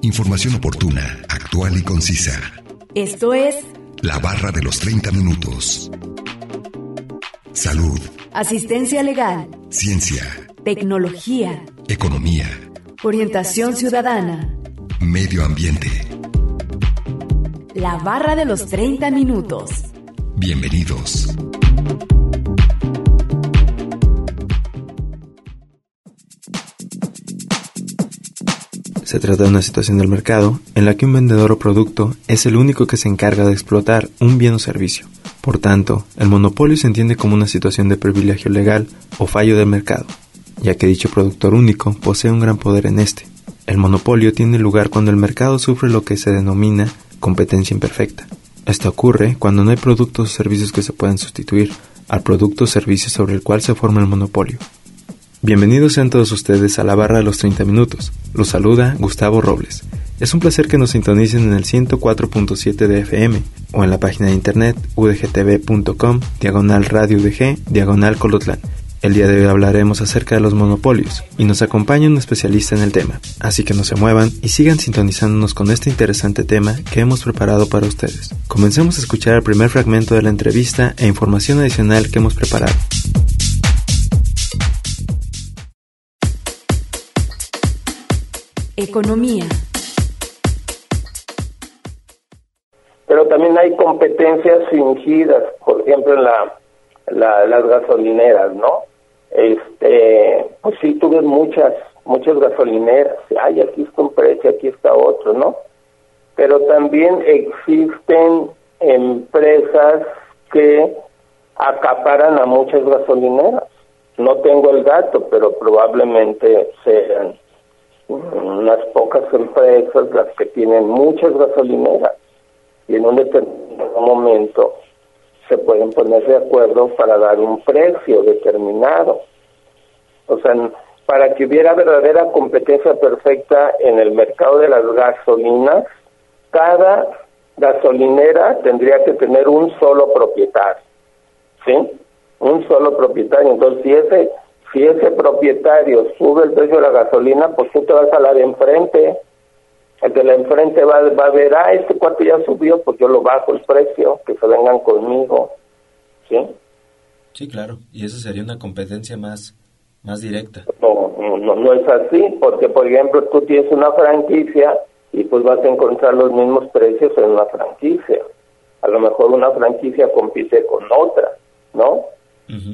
Información oportuna, actual y concisa. Esto es La Barra de los 30 minutos. Salud. Asistencia legal. Ciencia. Tecnología. Economía. Orientación ciudadana. Medio ambiente. La Barra de los 30 minutos. Bienvenidos. Se trata de una situación del mercado en la que un vendedor o producto es el único que se encarga de explotar un bien o servicio. Por tanto, el monopolio se entiende como una situación de privilegio legal o fallo del mercado, ya que dicho productor único posee un gran poder en este. El monopolio tiene lugar cuando el mercado sufre lo que se denomina competencia imperfecta. Esto ocurre cuando no hay productos o servicios que se puedan sustituir al producto o servicio sobre el cual se forma el monopolio. Bienvenidos sean todos ustedes a la Barra de los 30 minutos. Los saluda Gustavo Robles. Es un placer que nos sintonicen en el 104.7 de FM o en la página de internet udgtv.com/radio udg/Colotlán. El día de hoy hablaremos acerca de los monopolios y nos acompaña un especialista en el tema. Así que no se muevan y sigan sintonizándonos con este interesante tema que hemos preparado para ustedes. Comencemos a escuchar el primer fragmento de la entrevista e información adicional que hemos preparado. Economía. Pero también hay competencias fingidas, por ejemplo en las gasolineras, ¿no? Pues sí, tuve muchas gasolineras. Ay, aquí está un precio, aquí está otro, ¿no? Pero también existen empresas que acaparan a muchas gasolineras. No tengo el dato, pero probablemente sean unas pocas empresas las que tienen muchas gasolineras y en un determinado momento se pueden poner de acuerdo para dar un precio determinado. O sea, para que hubiera verdadera competencia perfecta en el mercado de las gasolinas, cada gasolinera tendría que tener un solo propietario, ¿sí? Un solo propietario. Entonces, si ese propietario sube el precio de la gasolina, pues tú te vas a la de enfrente. El de la enfrente va a ver, este cuarto ya subió, pues yo lo bajo el precio, que se vengan conmigo. ¿Sí? Sí, claro. Y eso sería una competencia más directa. No es así, porque por ejemplo tú tienes una franquicia y pues vas a encontrar los mismos precios en una franquicia. A lo mejor una franquicia compite con otra, ¿no? Uh-huh.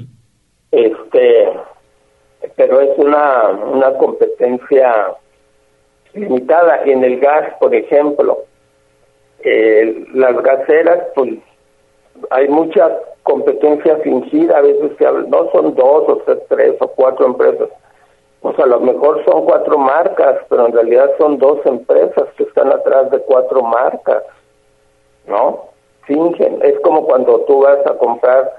Pero es una competencia limitada. En el gas, por ejemplo, las gaseras, pues hay mucha competencia fingida. A veces se habla, no son 2 o 3 o 4 empresas, pues a lo mejor son 4 marcas, pero en realidad son 2 empresas que están atrás de 4 marcas, ¿no? Fingen. Es como cuando tú vas a comprar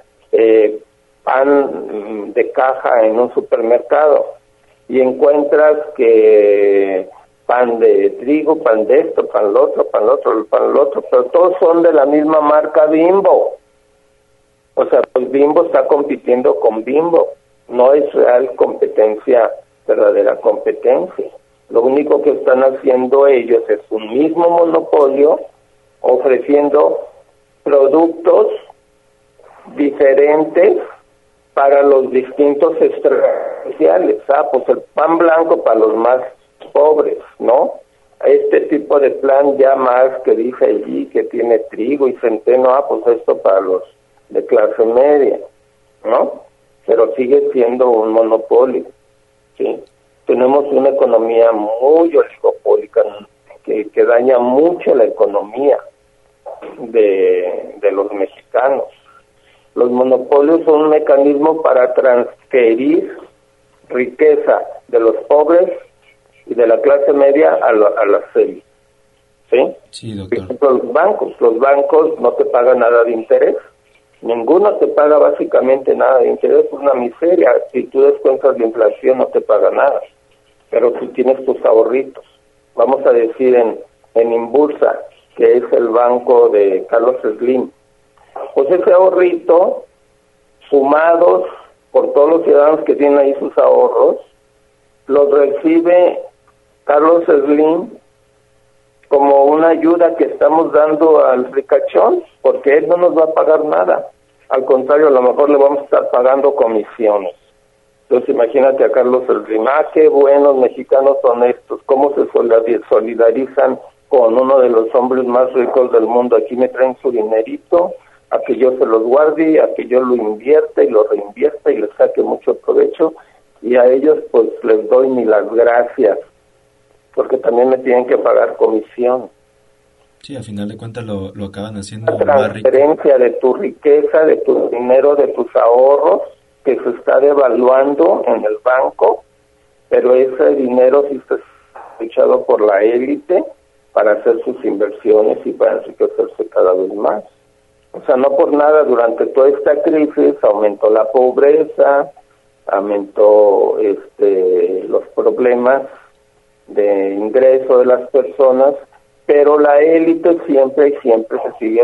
pan de caja en un supermercado y encuentras que pan de trigo, pan de esto, pan lo otro, pero todos son de la misma marca Bimbo. O sea, pues Bimbo está compitiendo con Bimbo. No es real competencia, verdadera competencia. Lo único que están haciendo ellos es un mismo monopolio ofreciendo productos diferentes para los distintos estratos sociales. Pues el pan blanco para los más pobres, ¿no? Este tipo de plan ya más que dice allí que tiene trigo y centeno, pues esto para los de clase media, ¿no? Pero sigue siendo un monopolio, ¿sí? Tenemos una economía muy oligopólica que daña mucho la economía de los mexicanos. Los monopolios son un mecanismo para transferir riqueza de los pobres y de la clase media a las élites, ¿sí? Sí, doctor. Por ejemplo, los bancos no te pagan nada de interés. Ninguno te paga básicamente nada de interés, es una miseria. Si tú descuentas la inflación no te paga nada, pero tú tienes tus ahorritos. Vamos a decir en Inbursa, que es el banco de Carlos Slim. Pues ese ahorrito, sumados por todos los ciudadanos que tienen ahí sus ahorros, los recibe Carlos Slim como una ayuda que estamos dando al ricachón, porque él no nos va a pagar nada. Al contrario, a lo mejor le vamos a estar pagando comisiones. Entonces imagínate a Carlos Slim, qué buenos mexicanos son estos, cómo se solidarizan con uno de los hombres más ricos del mundo. Aquí me traen su dinerito, a que yo se los guarde, a que yo lo invierta y lo reinvierta y les saque mucho provecho, y a ellos pues les doy ni las gracias, porque también me tienen que pagar comisión. Sí, al final de cuentas lo acaban haciendo La transferencia de tu riqueza, de tu dinero, de tus ahorros, que se está devaluando en el banco, pero ese dinero sí está echado por la élite para hacer sus inversiones y para enriquecerse cada vez más. O sea, no por nada, durante toda esta crisis aumentó la pobreza, aumentó los problemas de ingreso de las personas, pero la élite siempre se sigue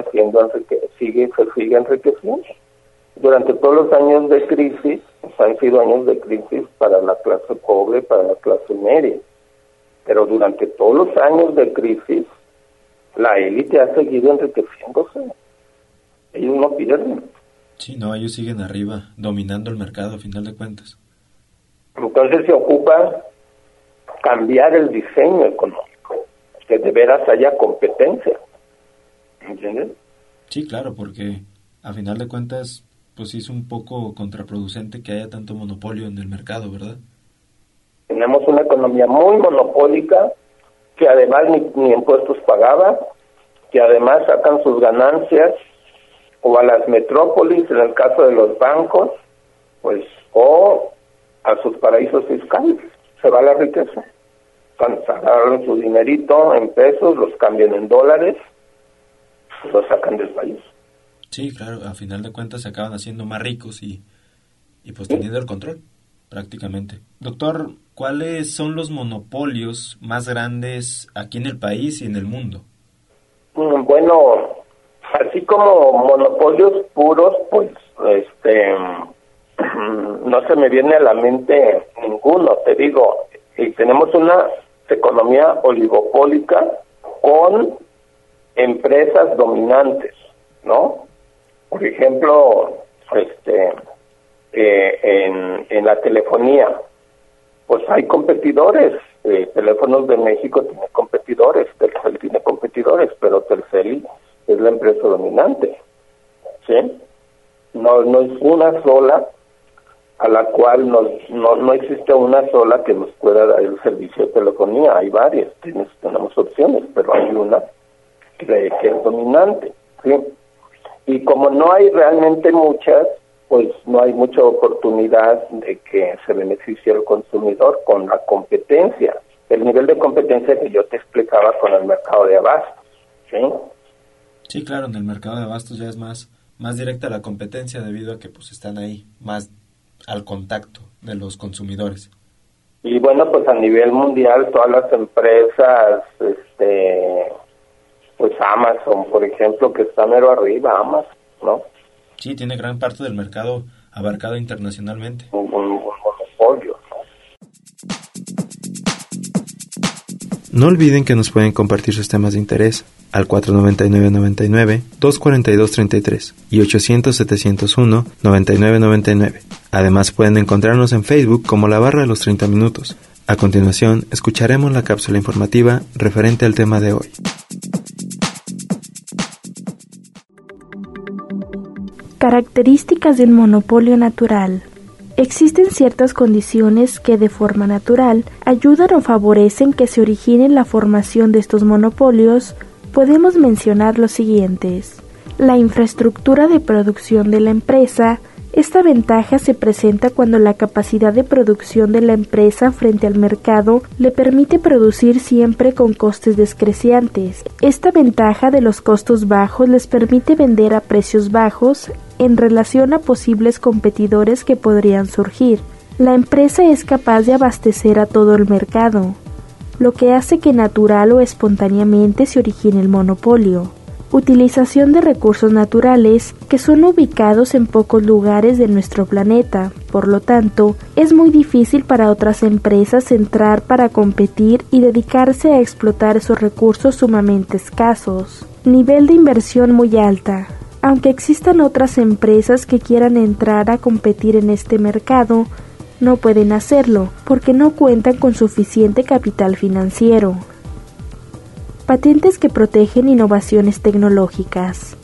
enriqueciendo. Durante todos los años de crisis, han sido años de crisis para la clase pobre, para la clase media, pero durante todos los años de crisis, la élite ha seguido enriqueciéndose. Ellos no pierden. Sí, no, ellos siguen arriba, dominando el mercado a final de cuentas. Entonces se ocupa cambiar el diseño económico, que de veras haya competencia. ¿Entiendes? Sí, claro, porque a final de cuentas, pues sí es un poco contraproducente que haya tanto monopolio en el mercado, ¿verdad? Tenemos una economía muy monopólica, que además ni impuestos pagaba, que además sacan sus ganancias o a las metrópolis, en el caso de los bancos, pues, o a sus paraísos fiscales. Se va la riqueza. Cuando sacaron su dinerito en pesos, los cambian en dólares, los sacan del país. Sí, claro, a final de cuentas se acaban haciendo más ricos y pues teniendo el control, prácticamente. Doctor, ¿cuáles son los monopolios más grandes aquí en el país y en el mundo? Bueno, así como monopolios puros, pues, no se me viene a la mente ninguno, te digo, y tenemos una economía oligopólica con empresas dominantes, ¿no? Por ejemplo, en la telefonía, pues hay competidores. Teléfonos de México tiene competidores, Telcel tiene competidores, pero Telcel es la empresa dominante, ¿sí? No es una sola, a la cual no existe una sola que nos pueda dar el servicio de telefonía. Hay varias, tenemos opciones, pero hay una que es dominante, ¿sí? Y como no hay realmente muchas, pues no hay mucha oportunidad de que se beneficie el consumidor con la competencia, el nivel de competencia que yo te explicaba con el mercado de abastos, ¿sí? Sí, claro, en el mercado de abastos ya es más directa la competencia debido a que pues están ahí más al contacto de los consumidores. Y bueno, pues a nivel mundial todas las empresas, pues Amazon, por ejemplo, que está mero arriba, Amazon, ¿no? Sí, tiene gran parte del mercado abarcado internacionalmente. Un monopolio, ¿no? No olviden que nos pueden compartir sus temas de interés al 499-99, 242-33 y 800-701-9999. Además pueden encontrarnos en Facebook como La Barra de los 30 Minutos. A continuación, escucharemos la cápsula informativa referente al tema de hoy. Características del monopolio natural. Existen ciertas condiciones que de forma natural ayudan o favorecen que se origine la formación de estos monopolios. Podemos mencionar los siguientes. La infraestructura de producción de la empresa. Esta ventaja se presenta cuando la capacidad de producción de la empresa frente al mercado le permite producir siempre con costes decrecientes. Esta ventaja de los costos bajos les permite vender a precios bajos en relación a posibles competidores que podrían surgir. La empresa es capaz de abastecer a todo el mercado, lo que hace que natural o espontáneamente se origine el monopolio. Utilización de recursos naturales que son ubicados en pocos lugares de nuestro planeta. Por lo tanto, es muy difícil para otras empresas entrar para competir y dedicarse a explotar esos recursos sumamente escasos. Nivel de inversión muy alta. Aunque existan otras empresas que quieran entrar a competir en este mercado, no pueden hacerlo porque no cuentan con suficiente capital financiero. Patentes que protegen innovaciones tecnológicas.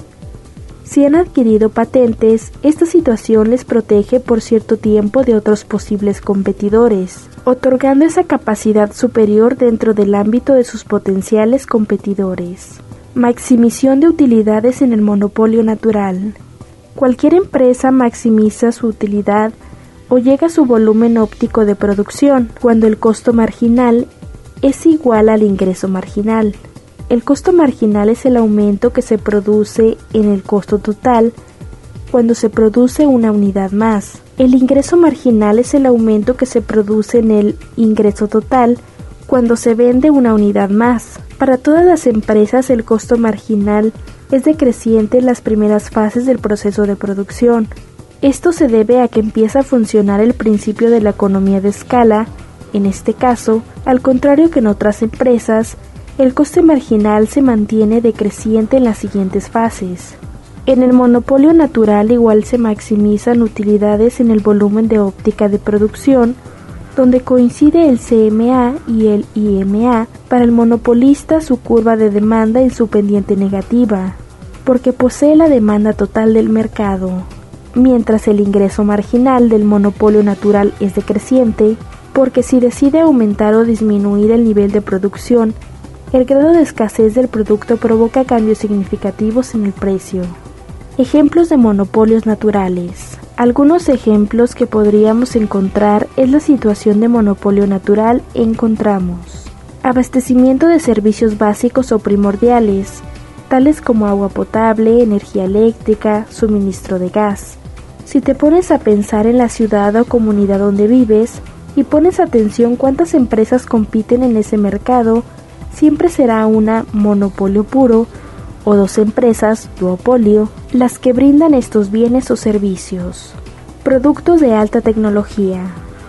Si han adquirido patentes, esta situación les protege por cierto tiempo de otros posibles competidores, otorgando esa capacidad superior dentro del ámbito de sus potenciales competidores. Maximización de utilidades en el monopolio natural. Cualquier empresa maximiza su utilidad o llega a su volumen óptico de producción cuando el costo marginal es igual al ingreso marginal. El costo marginal es el aumento que se produce en el costo total cuando se produce una unidad más. El ingreso marginal es el aumento que se produce en el ingreso total cuando se vende una unidad más. Para todas las empresas el costo marginal es decreciente en las primeras fases del proceso de producción. Esto se debe a que empieza a funcionar el principio de la economía de escala. En este caso, al contrario que en otras empresas, el coste marginal se mantiene decreciente en las siguientes fases. En el monopolio natural igual se maximizan utilidades en el volumen de óptica de producción, donde coincide el CMA y el IMA. Para el monopolista su curva de demanda en su pendiente negativa, porque posee la demanda total del mercado, mientras el ingreso marginal del monopolio natural es decreciente, porque si decide aumentar o disminuir el nivel de producción, el grado de escasez del producto provoca cambios significativos en el precio. Ejemplos de monopolios naturales. Algunos ejemplos que podríamos encontrar es la situación de monopolio natural. Encontramos abastecimiento de servicios básicos o primordiales, tales como agua potable, energía eléctrica, suministro de gas. Si te pones a pensar en la ciudad o comunidad donde vives y pones atención cuántas empresas compiten en ese mercado, siempre será una monopolio puro o dos empresas, duopolio, las que brindan estos bienes o servicios. Productos de alta tecnología.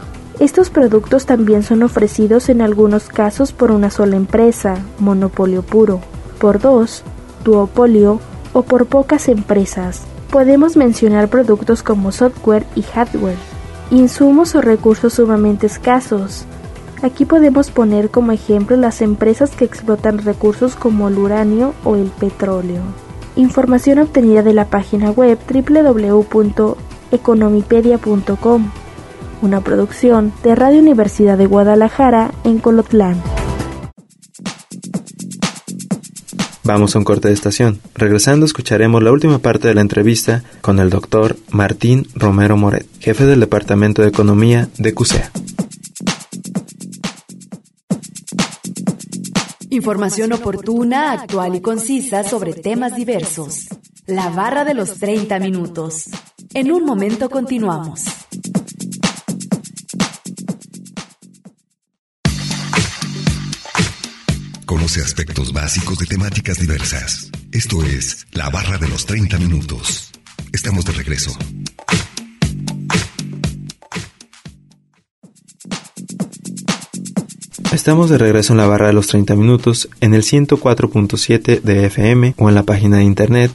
Estos productos también son ofrecidos en algunos casos por una sola empresa, monopolio puro, por dos, duopolio o por pocas empresas. Podemos mencionar productos como software y hardware, insumos o recursos sumamente escasos. Aquí podemos poner como ejemplo las empresas que explotan recursos como el uranio o el petróleo. Información obtenida de la página web www.economipedia.com, una producción de Radio Universidad de Guadalajara en Colotlán. Vamos a un corte de estación. Regresando escucharemos la última parte de la entrevista con el doctor Martín Romero Moret, jefe del Departamento de Economía de CUSEA. Información oportuna, actual y concisa sobre temas diversos. La barra de los 30 minutos. En un momento continuamos. Conoce aspectos básicos de temáticas diversas. Esto es La Barra de los 30 minutos. Estamos de regreso. Estamos de regreso en la barra de los 30 minutos en el 104.7 de FM o en la página de internet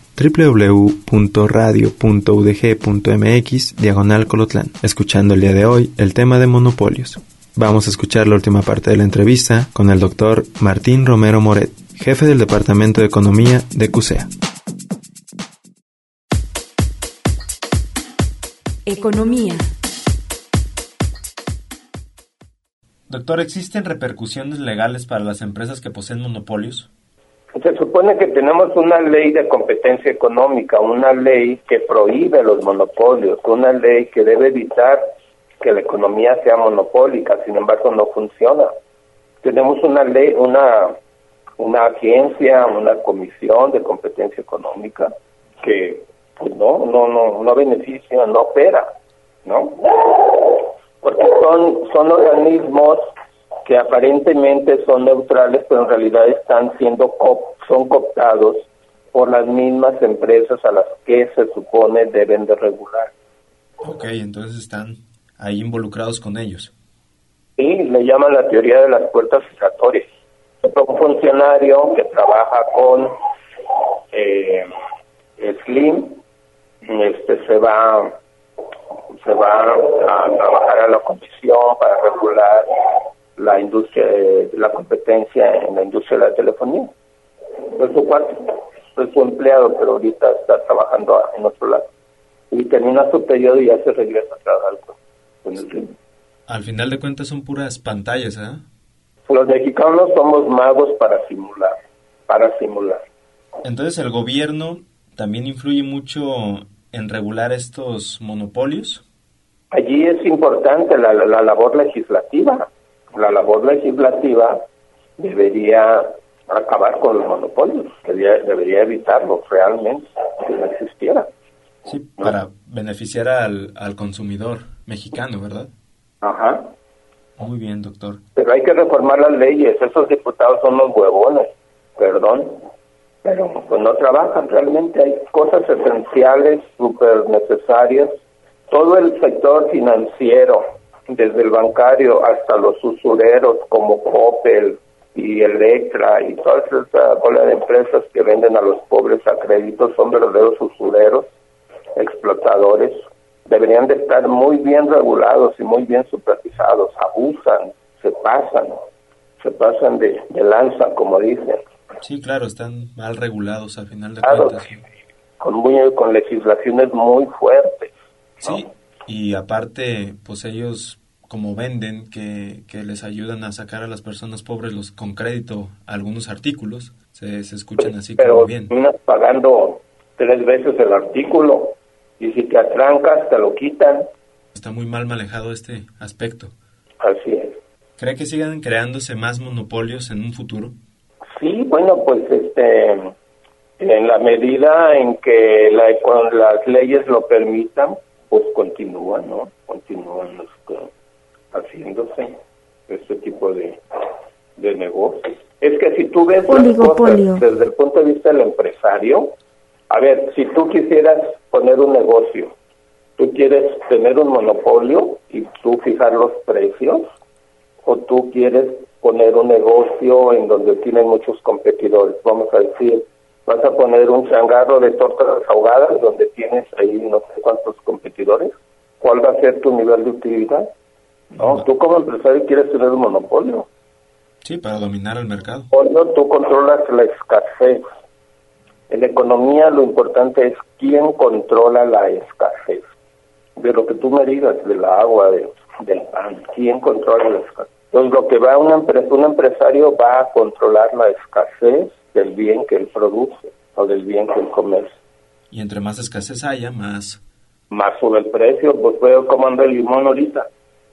www.radio.udg.mx/Colotlán, escuchando el día de hoy el tema de monopolios. Vamos a escuchar la última parte de la entrevista con el doctor Martín Romero Moret, jefe del Departamento de Economía de CUSEA. Economía. Doctor, ¿existen repercusiones legales para las empresas que poseen monopolios? Se supone que tenemos una ley de competencia económica, una ley que prohíbe los monopolios, una ley que debe evitar que la economía sea monopólica. Sin embargo, no funciona. Tenemos una ley, una agencia, una comisión de competencia económica que pues no beneficia, no opera, ¿no? Porque son organismos que aparentemente son neutrales, pero en realidad son cooptados por las mismas empresas a las que se supone deben de regular. Ok, entonces están ahí involucrados con ellos. Sí, le llaman la teoría de las puertas giratorias. Un funcionario que trabaja con Slim se va a trabajar a la comisión para regular la industria, la competencia en la industria de la telefonía. Es su cuarto, es su empleado, pero ahorita está trabajando en otro lado. Y termina su periodo y ya se regresa a trabajar con el Slim. Al final de cuentas son puras pantallas, ¿eh? Los mexicanos somos magos para simular. Entonces, ¿el gobierno también influye mucho en regular estos monopolios? Allí es importante la labor legislativa. La labor legislativa debería acabar con los monopolios, debería evitarlos realmente, que no existiera. Sí, para beneficiar al consumidor mexicano, ¿verdad? Ajá. Muy bien, doctor. Pero hay que reformar las leyes. Esos diputados son los huevones, perdón, pero pues no trabajan realmente. Hay cosas esenciales, súper necesarias. Todo el sector financiero, desde el bancario hasta los usureros como Coppel y Electra y toda esa bola de empresas que venden a los pobres a créditos, son verdaderos usureros, explotadores. Deberían de estar muy bien regulados y muy bien supervisados. Abusan, se pasan de lanza, como dicen. Sí, claro, están mal regulados al final de Claro, cuentas. ¿Sí? Con legislaciones muy fuertes, ¿no? Sí, y aparte, pues ellos como venden que les ayudan a sacar a las personas pobres con crédito algunos artículos, se escuchan así pero como bien. terminas pagando 3 veces el artículo y si te atrancas te lo quitan. Está muy mal manejado este aspecto. Así es. ¿Cree que sigan creándose más monopolios en un futuro? Sí, bueno, pues en la medida en que las leyes lo permitan, pues continúan, ¿no? Continúan haciéndose este tipo de negocios. Es que si tú ves las cosas desde el punto de vista del empresario, a ver, si tú quisieras poner un negocio, tú quieres tener un monopolio y tú fijar los precios, o tú quieres poner un negocio en donde tienen muchos competidores. Vamos a decir, vas a poner un changarro de tortas ahogadas donde tienes ahí no sé cuántos competidores. ¿Cuál va a ser tu nivel de utilidad? No, tú como empresario quieres tener un monopolio. Sí, para dominar el mercado. Tú controlas la escasez. En la economía lo importante es quién controla la escasez. De lo que tú me digas, del agua, del pan, quién controla la escasez. Entonces lo que va un empresario va a controlar la escasez del bien que él produce o del bien que él comercia. Y entre más escasez haya, más sube el precio. Pues veo cómo anda el limón ahorita.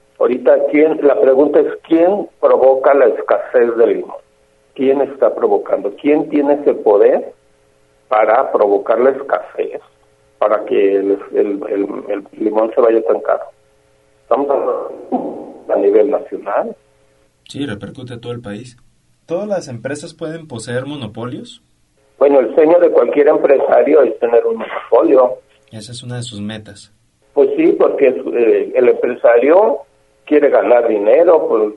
La pregunta es ¿quién provoca la escasez del limón? ¿Quién está provocando? ¿Quién tiene ese poder para provocar la escasez, para que el limón se vaya tan caro? Estamos a nivel nacional. Sí, repercute a todo el país. ¿Todas las empresas pueden poseer monopolios? Bueno, el sueño de cualquier empresario es tener un monopolio. Esa es una de sus metas. Pues sí, porque el empresario quiere ganar dinero, pues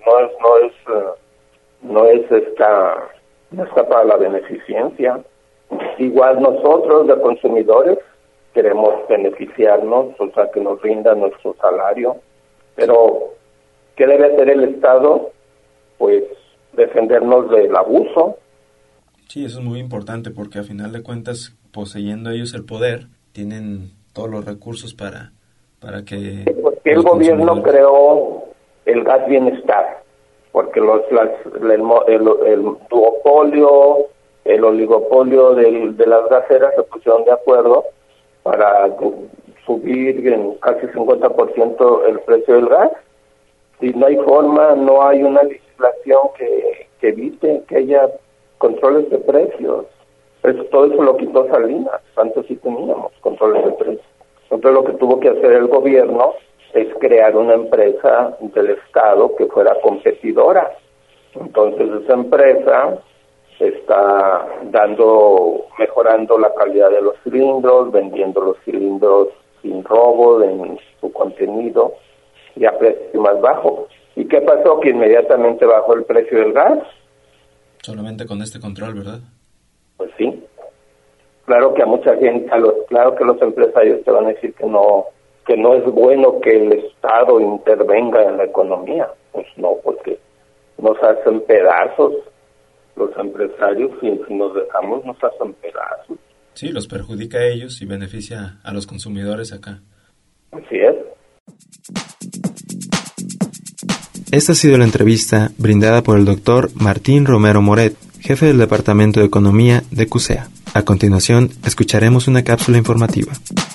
no está para la beneficencia. Igual nosotros, de consumidores, queremos beneficiarnos, o sea, que nos rinda nuestro salario. Pero, ¿qué debe hacer el Estado? Pues defendernos del abuso. Sí, eso es muy importante porque a final de cuentas, poseyendo ellos el poder, tienen todos los recursos para porque el gobierno creó el gas bienestar, porque el duopolio, el oligopolio de las gaseras se pusieron de acuerdo para subir en casi 50% el precio del gas. Y no hay forma, no hay una legislación que evite que haya controles de precios. Todo eso lo quitó Salinas, antes sí teníamos controles de precios. Entonces lo que tuvo que hacer el gobierno es crear una empresa del Estado que fuera competidora. Entonces esa empresa está mejorando la calidad de los cilindros, vendiendo los cilindros sin robo en su contenido y a precio más bajo. ¿Y qué pasó? Que inmediatamente bajó el precio del gas. Solamente con este control, ¿verdad? Pues sí. Claro que a mucha gente, claro que los empresarios te van a decir que no es bueno que el Estado intervenga en la economía. Pues no, porque nos hacen pedazos los empresarios, y si nos dejamos nos hacen pedazos. Sí, los perjudica a ellos y beneficia a los consumidores acá. Así es. Esta ha sido la entrevista brindada por el doctor Martín Romero Moret, jefe del Departamento de Economía de CUSEA. A continuación, escucharemos una cápsula informativa.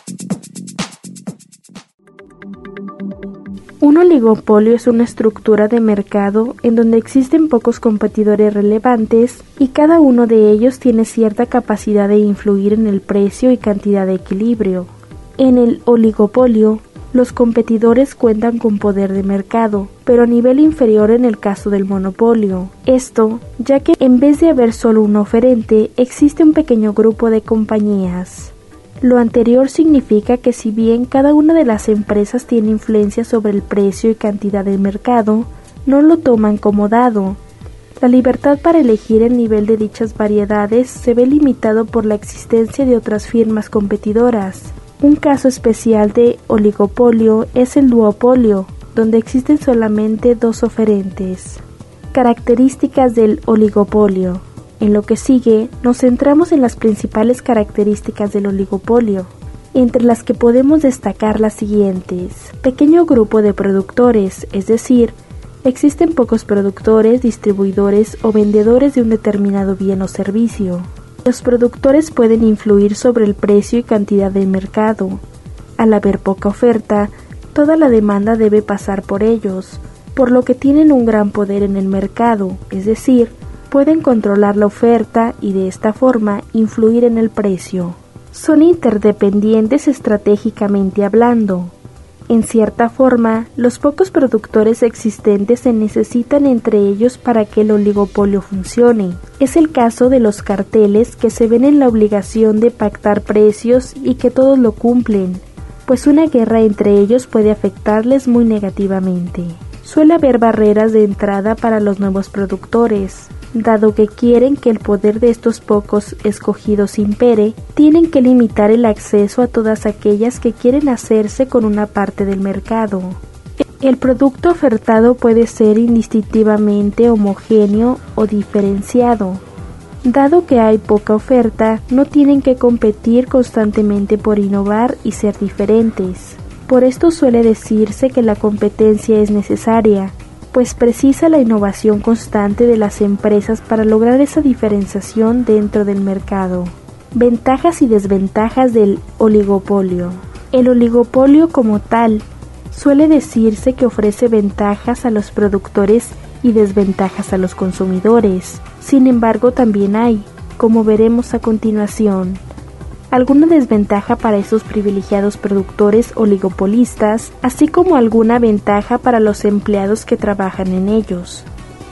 Un oligopolio es una estructura de mercado en donde existen pocos competidores relevantes y cada uno de ellos tiene cierta capacidad de influir en el precio y cantidad de equilibrio. En el oligopolio, los competidores cuentan con poder de mercado, pero a nivel inferior en el caso del monopolio. Esto, ya que en vez de haber solo un oferente, existe un pequeño grupo de compañías. Lo anterior significa que si bien cada una de las empresas tiene influencia sobre el precio y cantidad del mercado, no lo toman como dado. La libertad para elegir el nivel de dichas variedades se ve limitado por la existencia de otras firmas competidoras. Un caso especial de oligopolio es el duopolio, donde existen solamente dos oferentes. Características del oligopolio. En lo que sigue, nos centramos en las principales características del oligopolio, entre las que podemos destacar las siguientes. Pequeño grupo de productores, es decir, existen pocos productores, distribuidores o vendedores de un determinado bien o servicio. Los productores pueden influir sobre el precio y cantidad del mercado. Al haber poca oferta, toda la demanda debe pasar por ellos, por lo que tienen un gran poder en el mercado, es decir, pueden controlar la oferta y de esta forma influir en el precio. Son interdependientes estratégicamente hablando. En cierta forma, los pocos productores existentes se necesitan entre ellos para que el oligopolio funcione. Es el caso de los carteles que se ven en la obligación de pactar precios y que todos lo cumplen, pues una guerra entre ellos puede afectarles muy negativamente. Suele haber barreras de entrada para los nuevos productores. Dado que quieren que el poder de estos pocos escogidos impere, tienen que limitar el acceso a todas aquellas que quieren hacerse con una parte del mercado. El producto ofertado puede ser indistintivamente homogéneo o diferenciado. Dado que hay poca oferta, no tienen que competir constantemente por innovar y ser diferentes. Por esto suele decirse que la competencia es necesaria, pues precisa la innovación constante de las empresas para lograr esa diferenciación dentro del mercado. Ventajas y desventajas del oligopolio. El oligopolio como tal suele decirse que ofrece ventajas a los productores y desventajas a los consumidores. Sin embargo, también hay, como veremos a continuación, alguna desventaja para esos privilegiados productores oligopolistas, así como alguna ventaja para los empleados que trabajan en ellos.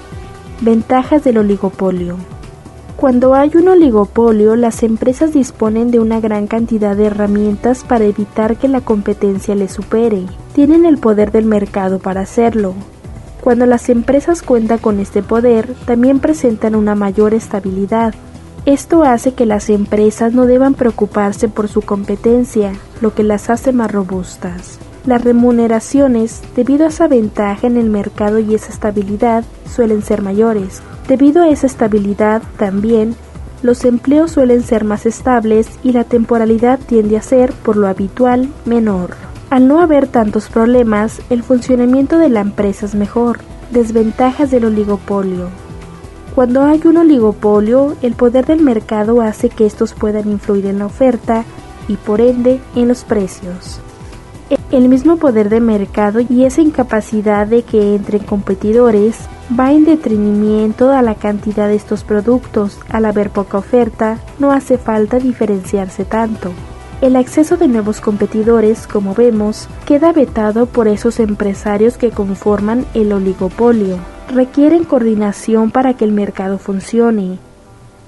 Ventajas del oligopolio. Cuando hay un oligopolio, las empresas disponen de una gran cantidad de herramientas para evitar que la competencia les supere. Tienen el poder del mercado para hacerlo. Cuando las empresas cuentan con este poder, también presentan una mayor estabilidad. Esto hace que las empresas no deban preocuparse por su competencia, lo que las hace más robustas. Las remuneraciones, debido a esa ventaja en el mercado y esa estabilidad, suelen ser mayores. Debido a esa estabilidad, también, los empleos suelen ser más estables y la temporalidad tiende a ser, por lo habitual, menor. Al no haber tantos problemas, el funcionamiento de la empresa es mejor. Desventajas del oligopolio. Cuando hay un oligopolio, el poder del mercado hace que estos puedan influir en la oferta y por ende en los precios. El mismo poder de mercado y esa incapacidad de que entren competidores va en detrimento a la cantidad de estos productos. Al haber poca oferta, no hace falta diferenciarse tanto. El acceso de nuevos competidores, como vemos, queda vetado por esos empresarios que conforman el oligopolio. Requieren coordinación para que el mercado funcione.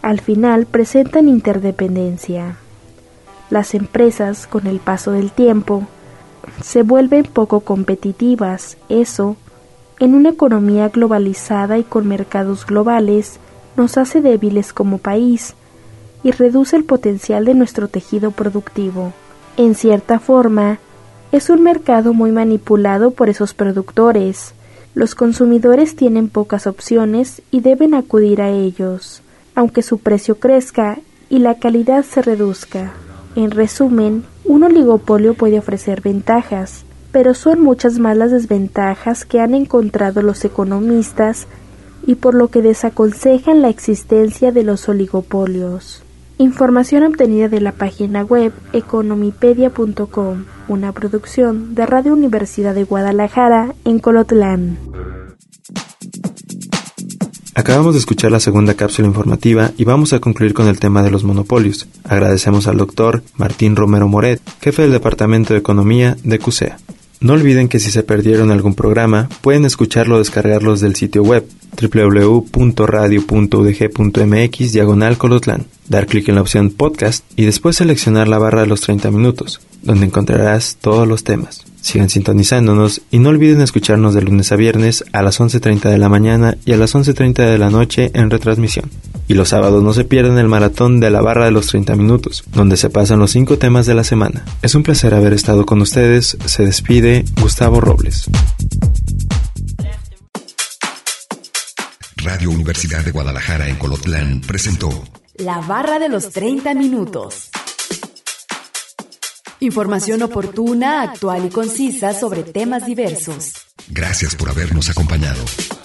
al final presentan interdependencia. Las empresas, con el paso del tiempo, se vuelven poco competitivas. Eso, en una economía globalizada y con mercados globales, nos hace débiles como país y reduce el potencial de nuestro tejido productivo. En cierta forma, es un mercado muy manipulado por esos productores. Los consumidores tienen pocas opciones y deben acudir a ellos, aunque su precio crezca y la calidad se reduzca. En resumen, un oligopolio puede ofrecer ventajas, pero son muchas más las desventajas que han encontrado los economistas y por lo que desaconsejan la existencia de los oligopolios. Información obtenida de la página web economipedia.com, una producción de Radio Universidad de Guadalajara en Colotlán. Acabamos de escuchar la segunda cápsula informativa y vamos a concluir con el tema de los monopolios. Agradecemos al doctor Martín Romero Moret, jefe del Departamento de Economía de CUSEA. No olviden que si se perdieron algún programa, pueden escucharlo o descargarlos del sitio web www.radio.udg.mx/Colotlán. Dar clic en la opción podcast y después seleccionar la barra de los 30 minutos, donde encontrarás todos los temas. Sigan sintonizándonos y no olviden escucharnos de lunes a viernes a las 11:30 de la mañana y a las 11:30 de la noche en retransmisión. Y los sábados no se pierdan el maratón de la barra de los 30 minutos, donde se pasan los 5 temas de la semana. Es un placer haber estado con ustedes. Se despide Gustavo Robles. Radio Universidad de Guadalajara en Colotlán presentó La barra de los 30 minutos. Información oportuna, actual y concisa sobre temas diversos. Gracias por habernos acompañado.